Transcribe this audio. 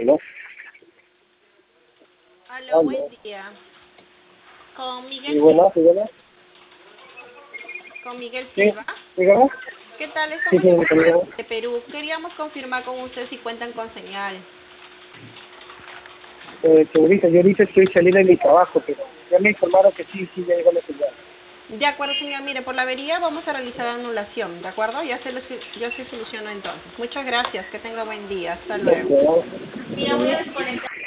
¿Aló? Aló, buen ¿Aló? día. Con Sí, Miguel, buenas, sí, buenas. con Miguel Sí, Silva. dígame. ¿Qué tal? Sí, Estamos sí, dígame. de Perú. Queríamos confirmar con usted si cuentan con señal. Señorita, yo ahorita estoy saliendo de mi trabajo, pero ya me informaron que sí, sí, ya llegó la señal. De acuerdo, señor. Mire, por la avería vamos a realizar anulación, ¿de acuerdo? Ya se solucionó entonces. Muchas gracias. Que tenga buen día. Hasta luego. Ya, Mira, voy a desconectar.